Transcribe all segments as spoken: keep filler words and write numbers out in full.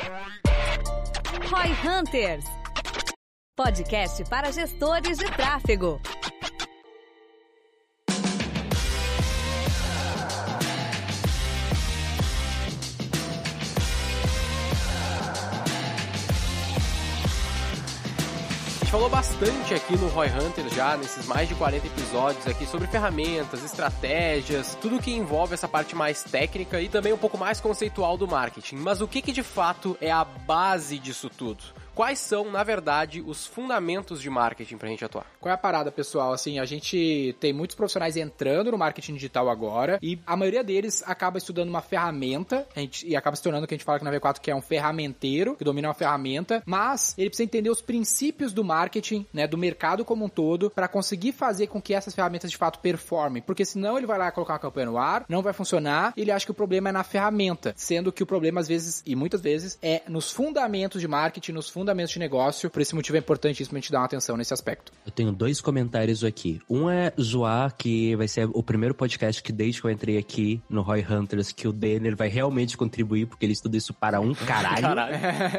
Roy Hunters, podcast para gestores de tráfego. Falou bastante aqui no Roy Hunters já, nesses mais de quarenta episódios aqui, sobre ferramentas, estratégias, tudo que envolve essa parte mais técnica e também um pouco mais conceitual do marketing. Mas o que que de fato é a base disso tudo? Quais são, na verdade, os fundamentos de marketing pra gente atuar? Qual é a parada, pessoal? Assim, a gente tem muitos profissionais entrando no marketing digital agora e a maioria deles acaba estudando uma ferramenta a gente, e acaba se tornando o que a gente fala aqui na V quatro, que é um ferramenteiro, que domina uma ferramenta, mas ele precisa entender os princípios do marketing, né, do mercado como um todo, para conseguir fazer com que essas ferramentas de fato performem, porque senão ele vai lá colocar uma campanha no ar, não vai funcionar, e ele acha que o problema é na ferramenta, sendo que o problema às vezes, e muitas vezes, é nos fundamentos de marketing, nos fundamentos fundamentos de negócio, por esse motivo é importantíssimo a gente dar uma atenção nesse aspecto. Eu tenho dois comentários aqui. Um é zoar, que vai ser o primeiro podcast que desde que eu entrei aqui no Roy Hunters, que o Denner vai realmente contribuir, porque ele estuda isso para um caralho. caralho.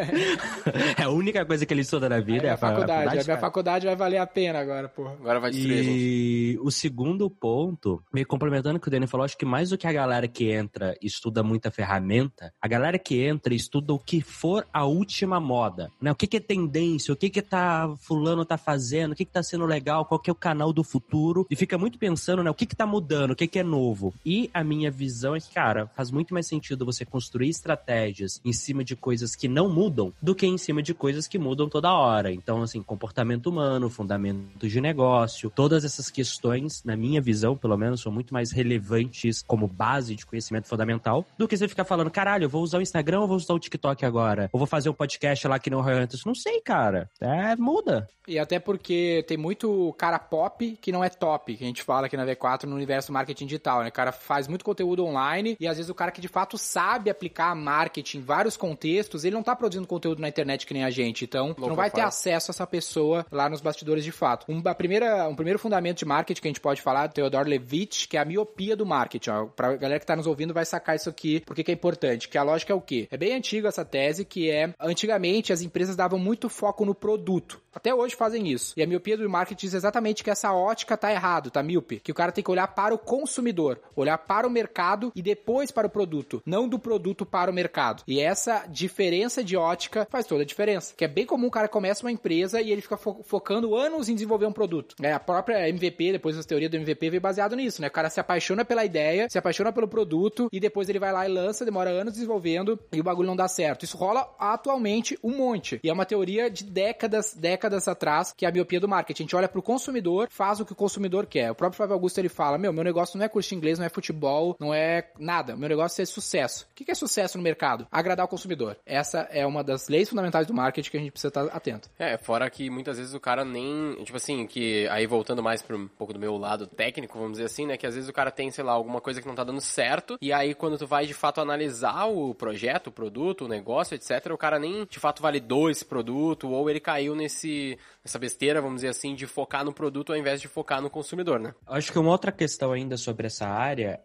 É a única coisa que ele estuda na vida. É, é a faculdade. A, faculdade, a minha faculdade vai valer a pena agora, porra. Agora vai destruir. E o segundo ponto, meio complementando o que o Denner falou, acho que mais do que a galera que entra e estuda muita ferramenta, a galera que entra e estuda o que for a última moda, né? O que que é tendência, o que que tá fulano tá fazendo, o que que tá sendo legal, qual que é o canal do futuro, e fica muito pensando, né, o que que tá mudando, o que que é novo. E a minha visão é que, cara, faz muito mais sentido você construir estratégias em cima de coisas que não mudam do que em cima de coisas que mudam toda hora. Então, assim, comportamento humano, fundamentos de negócio, todas essas questões, na minha visão, pelo menos, são muito mais relevantes como base de conhecimento fundamental do que você ficar falando, caralho, eu vou usar o Instagram ou vou usar o TikTok agora? Ou vou fazer um podcast lá que não é antes? Não sei, cara. É, muda. E até porque tem muito cara pop que não é top, que a gente fala aqui na V quatro no universo do marketing digital, né? O cara faz muito conteúdo online e às vezes o cara que de fato sabe aplicar marketing em vários contextos, ele não tá produzindo conteúdo na internet que nem a gente, então Low não vai profile. Ter acesso a essa pessoa lá nos bastidores de fato. Um, a primeira, um primeiro fundamento de marketing que a gente pode falar do Theodore Levitt, que é a miopia do marketing. Ó. Pra galera que tá nos ouvindo vai sacar isso aqui, porque que é importante, que a lógica é o quê? É bem antiga essa tese, que é, antigamente as empresas davam muito foco no produto. Até hoje fazem isso. E a miopia do marketing diz exatamente que essa ótica tá errado, tá míope? Que o cara tem que olhar para o consumidor, olhar para o mercado e depois para o produto, não do produto para o mercado. E essa diferença de ótica faz toda a diferença. Que é bem comum o cara começa uma empresa e ele fica fo- focando anos em desenvolver um produto. É, a própria M V P, depois a teoria do M V P veio baseado nisso, né? O cara se apaixona pela ideia, se apaixona pelo produto e depois ele vai lá e lança, demora anos desenvolvendo e o bagulho não dá certo. Isso rola atualmente um monte. E é uma teoria de décadas, décadas atrás, que é a miopia do marketing. A gente olha pro consumidor, faz o que o consumidor quer. O próprio Flávio Augusto, ele fala, meu, meu negócio não é curso de inglês, não é futebol, não é nada. Meu negócio é sucesso. O que é sucesso no mercado? Agradar o consumidor. Essa é uma das leis fundamentais do marketing que a gente precisa estar atento. É, fora que muitas vezes o cara nem, tipo assim, que aí voltando mais pra um pouco do meu lado técnico, vamos dizer assim, né, que às vezes o cara tem, sei lá, alguma coisa que não tá dando certo, e aí quando tu vai de fato analisar o projeto, o produto, o negócio, etcétera, o cara nem de fato validou esse produto, ou ele caiu nesse, nessa besteira, vamos dizer assim, de focar no produto ao invés de focar no consumidor, né? Acho que uma outra questão ainda sobre essa área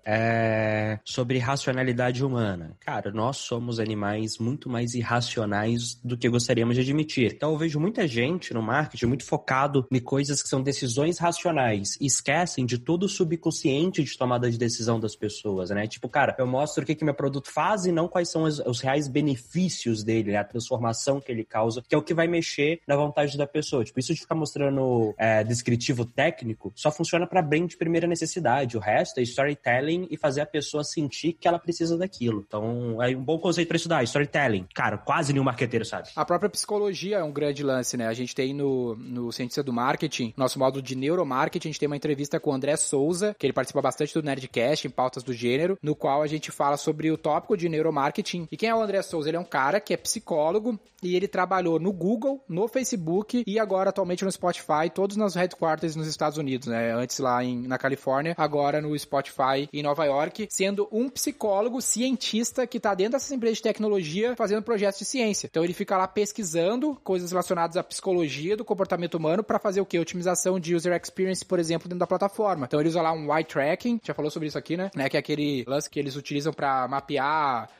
é sobre racionalidade humana. Cara, nós somos animais muito mais irracionais do que gostaríamos de admitir. Então eu vejo muita gente no marketing muito focado em coisas que são decisões racionais e esquecem de todo o subconsciente de tomada de decisão das pessoas, né? Tipo, cara, eu mostro o que que meu produto faz e não quais são os, os reais benefícios dele, a transformação que ele causa, que é o que vai mexer na vontade da pessoa. Tipo, isso de ficar mostrando é, descritivo técnico só funciona para bem de primeira necessidade. O resto é storytelling e fazer a pessoa sentir que ela precisa daquilo. Então, é um bom conceito para estudar, storytelling. Cara, quase nenhum marqueteiro sabe. A própria psicologia é um grande lance, né? A gente tem no, no Cientista do Marketing, nosso módulo de neuromarketing, a gente tem uma entrevista com o André Souza, que ele participa bastante do Nerdcast, em pautas do gênero, no qual a gente fala sobre o tópico de neuromarketing. E quem é o André Souza? Ele é um cara que é psicólogo e ele trabalhou no Google, no Facebook e agora atualmente no Spotify, todos nas headquarters nos Estados Unidos, né? Antes lá em, na Califórnia, agora no Spotify em Nova York, sendo um psicólogo cientista que tá dentro dessas empresas de tecnologia fazendo projetos de ciência. Então ele fica lá pesquisando coisas relacionadas à psicologia do comportamento humano para fazer o quê? Otimização de user experience, por exemplo, dentro da plataforma. Então ele usa lá um eye tracking, já falou sobre isso aqui, né? né? Que é aquele lance que eles utilizam para mapear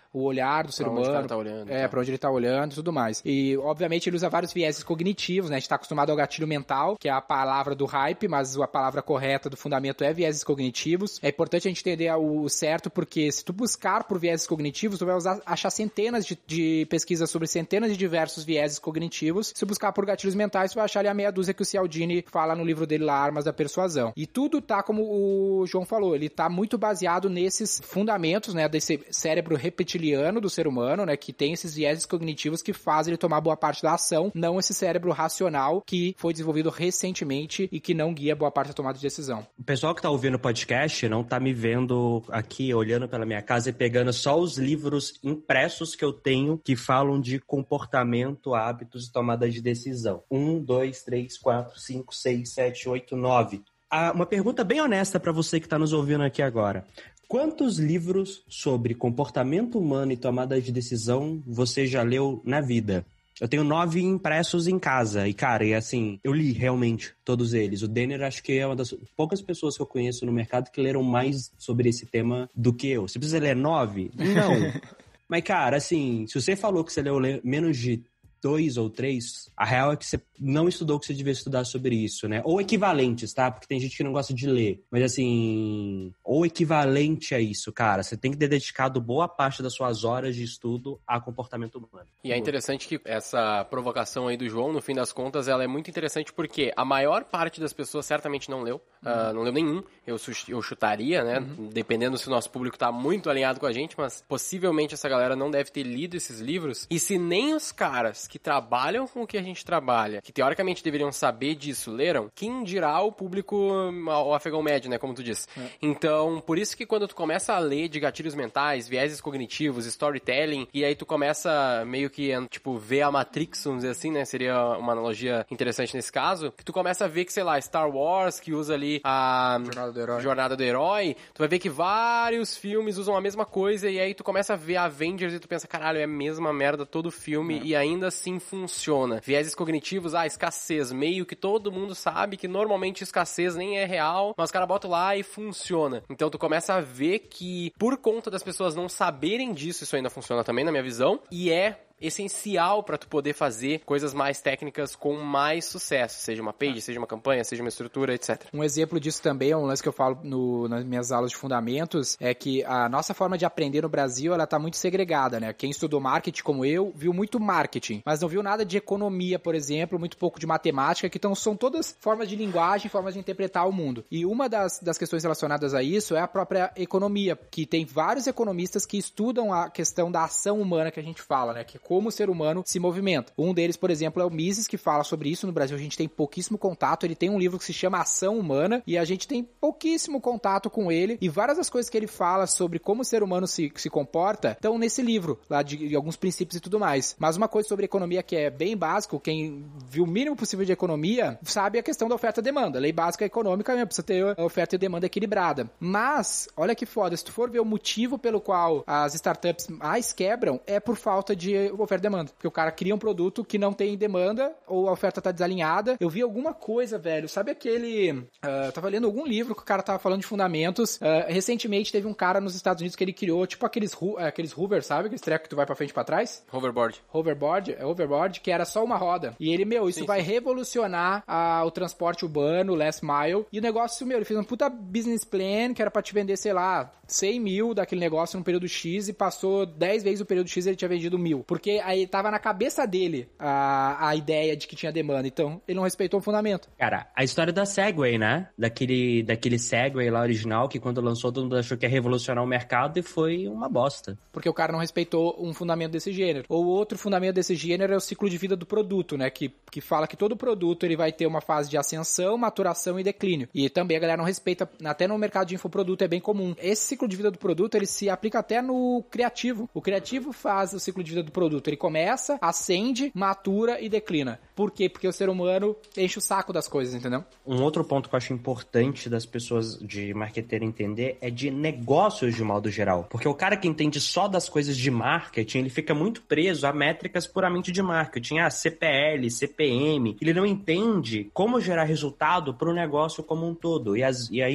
o olhar do ser pra humano. onde o cara tá olhando, é, tá. pra onde ele tá olhando e tudo mais. E, obviamente, ele usa vários vieses cognitivos, né? A gente tá acostumado ao gatilho mental, que é a palavra do hype, mas a palavra correta do fundamento é vieses cognitivos. É importante a gente entender o certo, porque se tu buscar por vieses cognitivos, tu vai usar, achar centenas de, de pesquisas sobre centenas de diversos vieses cognitivos. Se buscar por gatilhos mentais, tu vai achar ali a meia dúzia que o Cialdini fala no livro dele lá, Armas da Persuasão. E tudo tá, como o João falou, ele tá muito baseado nesses fundamentos, né, desse cérebro reptiliano do ser humano, né, que tem esses vieses cognitivos que fazem ele tomar boa parte da ação, não esse cérebro racional que foi desenvolvido recentemente e que não guia boa parte da tomada de decisão. O pessoal que tá ouvindo o podcast não tá me vendo aqui, olhando pela minha casa e pegando só os livros impressos que eu tenho que falam de comportamento, hábitos e tomada de decisão. Um, dois, três, quatro, cinco, seis, sete, oito, nove. Ah, uma pergunta bem honesta para você que está nos ouvindo aqui agora. Quantos livros sobre comportamento humano e tomada de decisão você já leu na vida? Eu tenho nove impressos em casa. E, cara, e assim, eu li realmente todos eles. O Denner, acho que é uma das poucas pessoas que eu conheço no mercado que leram mais sobre esse tema do que eu. Você precisa ler nove? Não. Mas, cara, assim, se você falou que você leu menos de dois ou três, a real é que você não estudou o que você devia estudar sobre isso, né? Ou equivalentes, tá? Porque tem gente que não gosta de ler. Mas, assim, ou equivalente a isso, cara. Você tem que ter dedicado boa parte das suas horas de estudo a comportamento humano. E é interessante que essa provocação aí do João, no fim das contas, ela é muito interessante porque a maior parte das pessoas certamente não leu. Uhum. Uh, não leu nenhum. Eu, eu chutaria, né? Uhum. Dependendo se o nosso público tá muito alinhado com a gente, mas possivelmente essa galera não deve ter lido esses livros. E se nem os caras que trabalham com o que a gente trabalha, que teoricamente deveriam saber disso, leram, quem dirá o público, o afegão médio, né, como tu disse. É. Então, por isso que quando tu começa a ler de gatilhos mentais, vieses cognitivos, storytelling, e aí tu começa meio que, tipo, ver a Matrix, vamos dizer assim, né, seria uma analogia interessante nesse caso, que tu começa a ver que, sei lá, Star Wars, que usa ali a Jornada do Herói, Jornada do Herói, tu vai ver que vários filmes usam a mesma coisa, e aí tu começa a ver Avengers e tu pensa, caralho, é a mesma merda todo filme, é. E ainda assim funciona. Vieses cognitivos, ah, escassez, meio que todo mundo sabe que normalmente escassez nem é real, mas o cara bota lá e funciona. Então tu começa a ver que por conta das pessoas não saberem disso, isso ainda funciona também na minha visão, e é essencial para tu poder fazer coisas mais técnicas com mais sucesso, seja uma page, seja uma campanha, seja uma estrutura, etcétera. Um exemplo disso também, é um lance que eu falo no, nas minhas aulas de fundamentos, é que a nossa forma de aprender no Brasil, ela tá muito segregada, né? Quem estudou marketing como eu, viu muito marketing, mas não viu nada de economia, por exemplo, muito pouco de matemática, que então são todas formas de linguagem, formas de interpretar o mundo. E uma das, das questões relacionadas a isso é a própria economia, que tem vários economistas que estudam a questão da ação humana que a gente fala, né? Que como o ser humano se movimenta. Um deles, por exemplo, é o Mises, que fala sobre isso. No Brasil a gente tem pouquíssimo contato. Ele tem um livro que se chama Ação Humana e a gente tem pouquíssimo contato com ele, e várias das coisas que ele fala sobre como o ser humano se, se comporta estão nesse livro, lá de, de alguns princípios e tudo mais. Mas uma coisa sobre economia que é bem básico, quem viu o mínimo possível de economia sabe a questão da oferta e demanda. A lei básica econômica mesmo, precisa ter a oferta e demanda equilibrada. Mas, olha que foda, se tu for ver o motivo pelo qual as startups mais quebram, é por falta de oferta e demanda. Porque o cara cria um produto que não tem demanda, ou a oferta tá desalinhada. Eu vi alguma coisa, velho, sabe aquele... Uh, tava lendo algum livro que o cara tava falando de fundamentos. Uh, recentemente teve um cara nos Estados Unidos que ele criou, tipo aqueles, aqueles hover, sabe? Aqueles treco que tu vai pra frente e pra trás. Hoverboard. Hoverboard, é hoverboard, que era só uma roda. E ele, meu, isso sim, vai sim. revolucionar uh, o transporte urbano, last mile. E o negócio, meu, ele fez um puta business plan que era pra te vender, sei lá, cem mil daquele negócio num período X, e passou dez vezes o período X e ele tinha vendido mil. Porque aí tava na cabeça dele a, a ideia de que tinha demanda. Então, ele não respeitou o fundamento. Cara, a história da Segway, né? Daquele, daquele Segway lá original, que quando lançou todo mundo achou que ia revolucionar o mercado e foi uma bosta. Porque o cara não respeitou um fundamento desse gênero. Ou outro fundamento desse gênero é o ciclo de vida do produto, né? Que, que fala que todo produto ele vai ter uma fase de ascensão, maturação e declínio. E também a galera não respeita, até no mercado de infoproduto é bem comum. Esse ciclo de vida do produto, ele se aplica até no criativo. O criativo faz o ciclo de vida do produto. Ele começa, acende, matura e declina. Por quê? Porque o ser humano enche o saco das coisas, entendeu? Um outro ponto que eu acho importante das pessoas de marketing entender é de negócios de modo geral. Porque o cara que entende só das coisas de marketing, ele fica muito preso a métricas puramente de marketing. Ah, C P L, C P M. Ele não entende como gerar resultado para o negócio como um todo. E, as, e aí...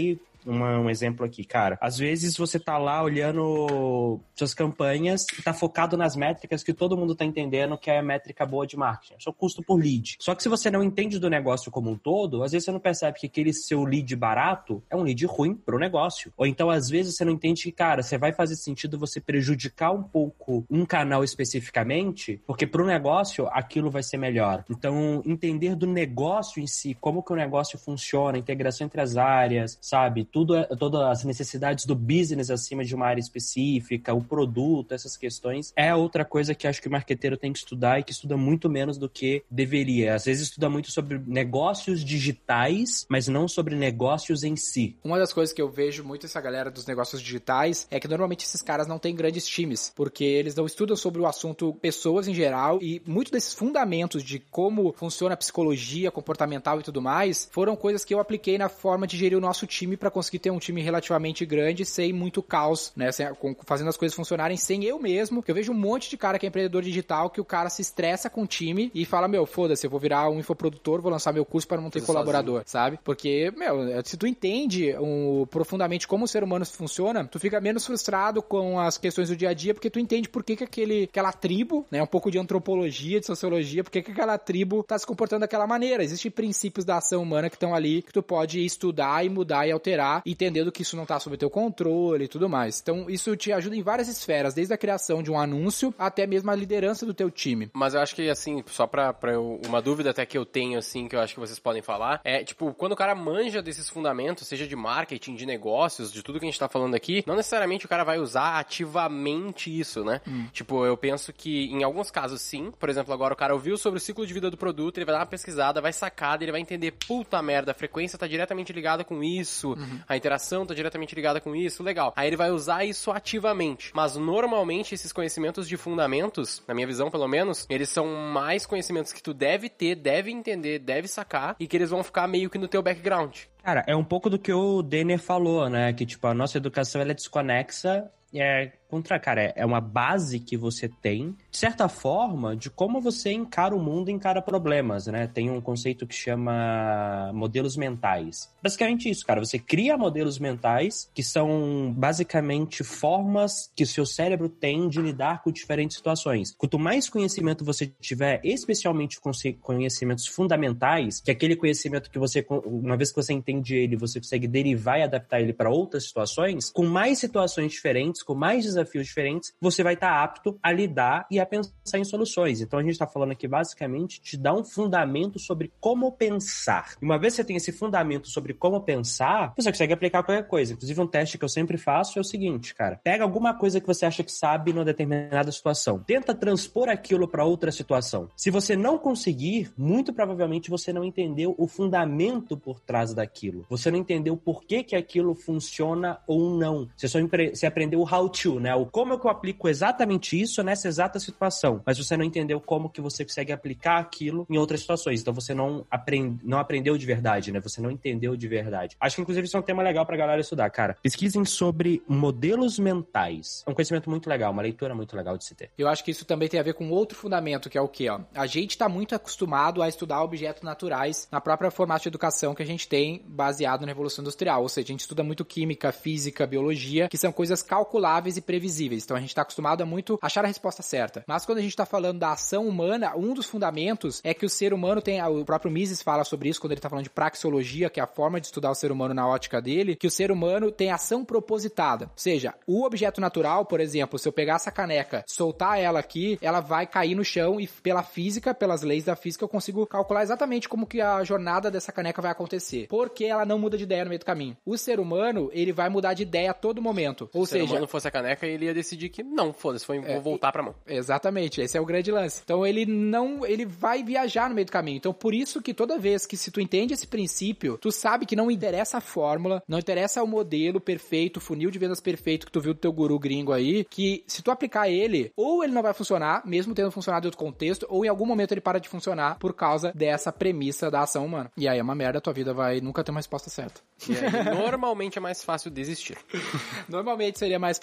uma, um exemplo aqui, cara. Às vezes você tá lá olhando suas campanhas e tá focado nas métricas que todo mundo tá entendendo que é a métrica boa de marketing. É o seu custo por lead. Só que se você não entende do negócio como um todo, às vezes você não percebe que aquele seu lead barato é um lead ruim pro negócio. Ou então, às vezes, você não entende que, cara, você vai fazer sentido você prejudicar um pouco um canal especificamente, porque pro negócio aquilo vai ser melhor. Então, entender do negócio em si, como que o negócio funciona, a integração entre as áreas, sabe? Tudo, todas as necessidades do business acima de uma área específica, o produto, essas questões, é outra coisa que acho que o marqueteiro tem que estudar e que estuda muito menos do que deveria. Às vezes estuda muito sobre negócios digitais, mas não sobre negócios em si. Uma das coisas que eu vejo muito essa galera dos negócios digitais é que normalmente esses caras não têm grandes times, porque eles não estudam sobre o assunto pessoas em geral e muito desses fundamentos de como funciona a psicologia comportamental e tudo mais, foram coisas que eu apliquei na forma de gerir o nosso time para conseguir ter um time relativamente grande sem muito caos, né, sem, fazendo as coisas funcionarem sem eu mesmo, que eu vejo um monte de cara que é empreendedor digital que o cara se estressa com o time e fala, meu, foda-se, eu vou virar um infoprodutor, vou lançar meu curso para não ter Tudo colaborador, sozinho. Sabe? Porque, meu, se tu entende um, profundamente como o ser humano funciona, tu fica menos frustrado com as questões do dia a dia, porque tu entende por que que aquele, aquela tribo, né, um pouco de antropologia, de sociologia, por que que aquela tribo tá se comportando daquela maneira. Existem princípios da ação humana que estão ali, que tu pode estudar e mudar e alterar, entendendo que isso não tá sob teu controle e tudo mais. Então, isso te ajuda em várias esferas, desde a criação de um anúncio até mesmo a liderança do teu time. Mas eu acho que, assim, só pra, pra eu, uma dúvida até que eu tenho, assim, que eu acho que vocês podem falar, é, tipo, quando o cara manja desses fundamentos, seja de marketing, de negócios, de tudo que a gente tá falando aqui, não necessariamente o cara vai usar ativamente isso, né? Hum. Tipo, eu penso que em alguns casos sim, por exemplo, agora o cara ouviu sobre o ciclo de vida do produto, ele vai dar uma pesquisada, vai sacar, ele vai entender, puta merda, a frequência tá diretamente ligada com isso, uhum. a interação tá diretamente ligada com isso, legal. Aí ele vai usar isso ativamente. Mas normalmente esses conhecimentos de fundamentos, na minha visão pelo menos, eles são mais conhecimentos que tu deve ter, deve entender, deve sacar e que eles vão ficar meio que no teu background. Cara, é um pouco do que o Denner falou, né? Que, tipo, a nossa educação, ela é desconexa. É, contra, cara, é uma base que você tem, de certa forma, de como você encara o mundo, encara problemas, né? Tem um conceito que chama modelos mentais. Basicamente isso, cara. Você cria modelos mentais que são, basicamente, formas que o seu cérebro tem de lidar com diferentes situações. Quanto mais conhecimento você tiver, especialmente conhecimentos fundamentais, que é aquele conhecimento que você, uma vez que você entende ele, você consegue derivar e adaptar ele para outras situações, com mais situações diferentes, com mais desafios diferentes, você vai estar apto a lidar e a pensar em soluções. Então a gente está falando aqui basicamente de dar um fundamento sobre como pensar. E uma vez que você tem esse fundamento sobre como pensar, você consegue aplicar qualquer coisa. Inclusive um teste que eu sempre faço é o seguinte, cara. Pega alguma coisa que você acha que sabe numa determinada situação. Tenta transpor aquilo para outra situação. Se você não conseguir, muito provavelmente você não entendeu o fundamento por trás daquilo. Você não entendeu por que que aquilo funciona ou não. Você só empre- você aprendeu o how to, né? O como é que eu aplico exatamente isso nessa exata situação. Mas você não entendeu como que você consegue aplicar aquilo em outras situações. Então você não, aprend... não aprendeu de verdade, né? Você não entendeu de verdade. Acho que, inclusive, isso é um tema legal pra galera estudar, cara. Pesquisem sobre modelos mentais. É um conhecimento muito legal, uma leitura muito legal de se ter. Eu acho que isso também tem a ver com outro fundamento, que é o quê, ó? A gente tá muito acostumado a estudar objetos naturais na própria formato de educação que a gente tem baseado na Revolução Industrial. Ou seja, a gente estuda muito química, física, biologia, que são coisas calculáveis e previsíveis. Então a gente está acostumado a muito achar a resposta certa. Mas quando a gente está falando da ação humana, um dos fundamentos é que o ser humano tem, o próprio Mises fala sobre isso quando ele está falando de praxeologia, que é a forma de estudar o ser humano na ótica dele, que o ser humano tem ação propositada. Ou seja, o objeto natural, por exemplo, se eu pegar essa caneca, soltar ela aqui, ela vai cair no chão e pela física, pelas leis da física, eu consigo calcular exatamente como que a jornada dessa caneca vai acontecer. Porque ela não muda de ideia no meio do caminho. O ser humano, ele vai mudar de ideia a todo momento. Ou Ou seja, se o seja, humano fosse a caneca, ele ia decidir que não, foda-se, foi, é, vou voltar pra mão. Exatamente, esse é o grande lance. Então ele não, ele vai viajar no meio do caminho. Então por isso que toda vez que se tu entende esse princípio, tu sabe que não interessa a fórmula, não interessa o modelo perfeito, o funil de vendas perfeito que tu viu do teu guru gringo aí, que se tu aplicar ele, ou ele não vai funcionar, mesmo tendo funcionado em outro contexto, ou em algum momento ele para de funcionar por causa dessa premissa da ação humana. E aí é uma merda, tua vida vai nunca ter uma resposta certa. E aí, normalmente é mais fácil desistir. Normalmente seria mais fácil ter estudado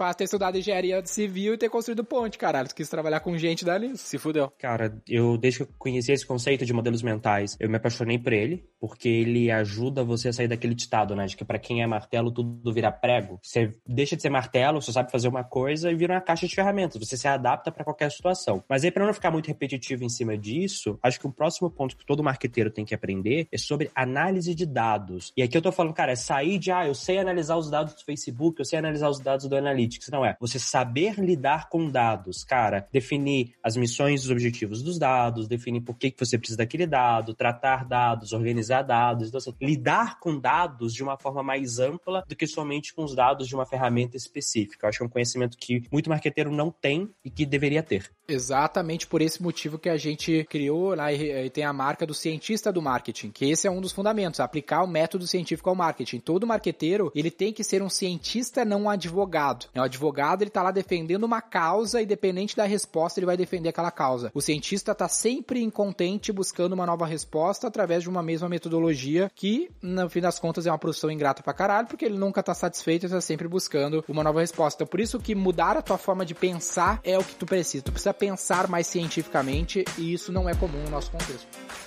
estudado engenharia civil e ter construído ponte, caralho. Tu quis trabalhar com gente dali. Se fudeu. Cara, eu, desde que eu conheci esse conceito de modelos mentais, eu me apaixonei por ele, porque ele ajuda você a sair daquele ditado, né? De que pra quem é martelo, tudo vira prego. Você deixa de ser martelo, você sabe fazer uma coisa e vira uma caixa de ferramentas. Você se adapta pra qualquer situação. Mas aí, pra não ficar muito repetitivo em cima disso, acho que o próximo ponto que todo marqueteiro tem que aprender é sobre análise de dados. E aqui eu tô falando, cara, é sair de, ah, eu sei analisar os dados do Facebook, eu sei analisar os dados do Analytics. Não é. Você saber lidar com dados, cara. Definir as missões e os objetivos dos dados, definir por que que você precisa daquele dado, tratar dados, organizar dados. Então, assim, lidar com dados de uma forma mais ampla do que somente com os dados de uma ferramenta específica. Eu acho que é um conhecimento que muito marqueteiro não tem e que deveria ter. Exatamente por esse motivo que a gente criou lá e tem a marca do cientista do marketing, que esse é um dos fundamentos, aplicar o método científico ao marketing. Todo marqueteiro, ele tem que ser um cientista, não um advogado. O advogado, ele tá lá defendendo uma causa, independente da resposta, ele vai defender aquela causa. O cientista tá sempre incontente buscando uma nova resposta através de uma mesma metodologia que, no fim das contas, é uma profissão ingrata pra caralho, porque ele nunca tá satisfeito e tá sempre buscando uma nova resposta. Então, por isso que mudar a tua forma de pensar é o que tu precisa. Tu precisa pensar mais cientificamente e isso não é comum no nosso contexto.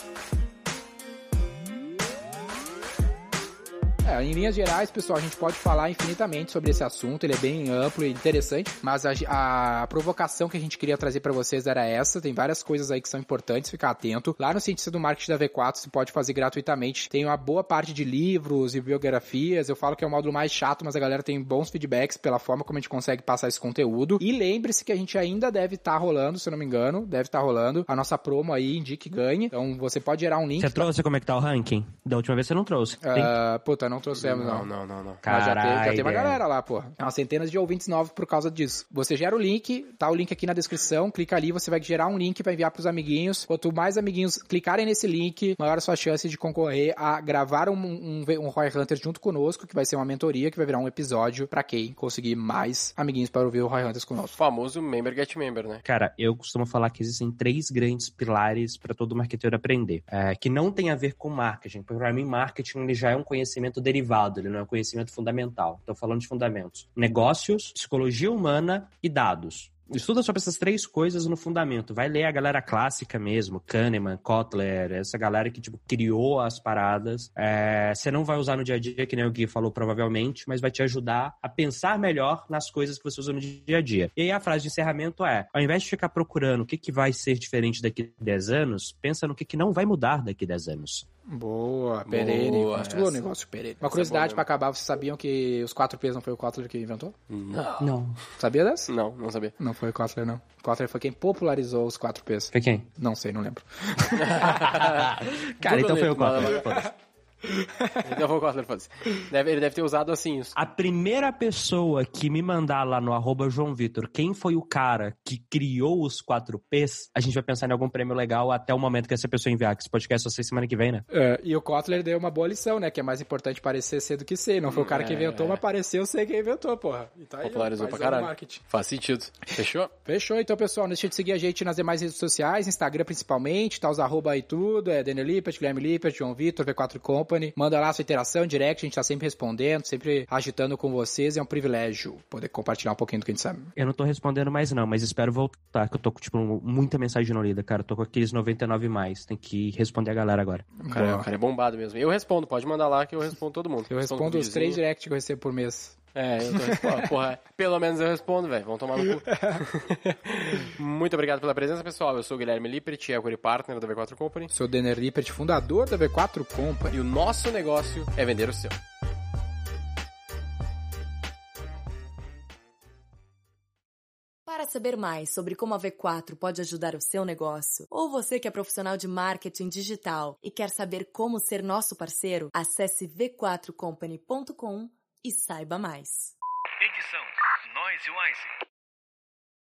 É, em linhas gerais, pessoal, a gente pode falar infinitamente sobre esse assunto, ele é bem amplo e interessante, mas a, a provocação que a gente queria trazer para vocês era essa, tem várias coisas aí que são importantes, ficar atento. Lá no Cientista do Marketing da V quatro, você pode fazer gratuitamente, tem uma boa parte de livros e biografias, eu falo que é o módulo mais chato, mas a galera tem bons feedbacks pela forma como a gente consegue passar esse conteúdo, e lembre-se que a gente ainda deve estar tá rolando, se eu não me engano, deve estar tá rolando a nossa promo aí, Indique Ganhe, então você pode gerar um link. Você trouxe como é que tá o ranking? Da última vez você não trouxe. Uh, puta, não trouxemos, não. Não, não, não, não. Mas já tem, já tem uma é. galera lá, pô. É umas centenas de ouvintes novos por causa disso. Você gera o link, tá o link aqui na descrição, clica ali, você vai gerar um link, vai enviar pros amiguinhos. Quanto mais amiguinhos clicarem nesse link, maior a sua chance de concorrer a gravar um, um, um Roy Hunter junto conosco, que vai ser uma mentoria, que vai virar um episódio pra quem conseguir mais amiguinhos para ouvir o Roy Hunters conosco. O famoso member get member, né? Cara, eu costumo falar que existem três grandes pilares para todo marqueteiro aprender, é, que não tem a ver com marketing, porque para mim marketing ele já é um conhecimento derivado, ele não é um conhecimento fundamental. Estou falando de fundamentos. Negócios, psicologia humana e dados. Estuda sobre essas três coisas no fundamento. Vai ler a galera clássica mesmo, Kahneman, Kotler, essa galera que tipo, criou as paradas. É, você não vai usar no dia a dia, que nem o Gui falou provavelmente, mas vai te ajudar a pensar melhor nas coisas que você usa no dia a dia. E aí a frase de encerramento é, ao invés de ficar procurando o que, que vai ser diferente daqui a dez anos, pensa no que, que não vai mudar daqui a dez anos. Boa, perene. Boa, Construiu o essa- negócio perene. Uma essa curiosidade é pra boa acabar, vocês sabiam que os quatro P's não foi o Kotler que inventou? Não. Não. Sabia dessa? Não, não sabia. Não foi o Kotler, não. O Kotler foi quem popularizou os quatro P's. Foi quem? Não sei, não lembro. Cara, então foi o Google Kotler. it, manda- Então foi o Kotler, foda-se. Deve, ele deve ter usado assim os... A primeira pessoa que me mandar lá no arroba João Vitor, quem foi o cara que criou os quatro P's, a gente vai pensar em algum prêmio legal até o momento que essa pessoa enviar, que esse podcast só sai semana que vem, né? É, e o Kotler deu uma boa lição, né? Que é mais importante parecer ser do que ser. Não foi o cara que inventou, mas pareceu ser quem inventou, porra. E tá aí, ó, Popularizou pra paizão do caralho. marketing. Faz sentido. Fechou? Fechou, então, pessoal. Não deixa de seguir a gente nas demais redes sociais, Instagram principalmente, tá os arroba aí tudo, é Daniel Lippert, Guilherme Lippert, João Vitor, V quatro Company. Manda lá a sua interação, direct, a gente tá sempre respondendo, sempre agitando com vocês. É um privilégio poder compartilhar um pouquinho do que a gente sabe. Eu não tô respondendo mais não, mas espero voltar, que eu tô com, tipo, muita mensagem não lida, cara. Eu tô com aqueles noventa e nove mais. Tem que responder a galera agora. O cara, Boa. o cara é bombado mesmo. Eu respondo, pode mandar lá que eu respondo todo mundo. Eu respondo os três direct que eu recebo por mês. É, eu tô respondendo. Porra, pelo menos eu respondo, velho. Vão tomar no cu. Muito obrigado pela presença, pessoal. Eu sou o Guilherme Lippert, Equity Partner da V quatro Company. Sou o Daniel Lippert, fundador da V quatro Company. E o nosso negócio é vender o seu. Para saber mais sobre como a V quatro pode ajudar o seu negócio, ou você que é profissional de marketing digital e quer saber como ser nosso parceiro, acesse v quatro company ponto com e saiba mais. Edição Noise Wise.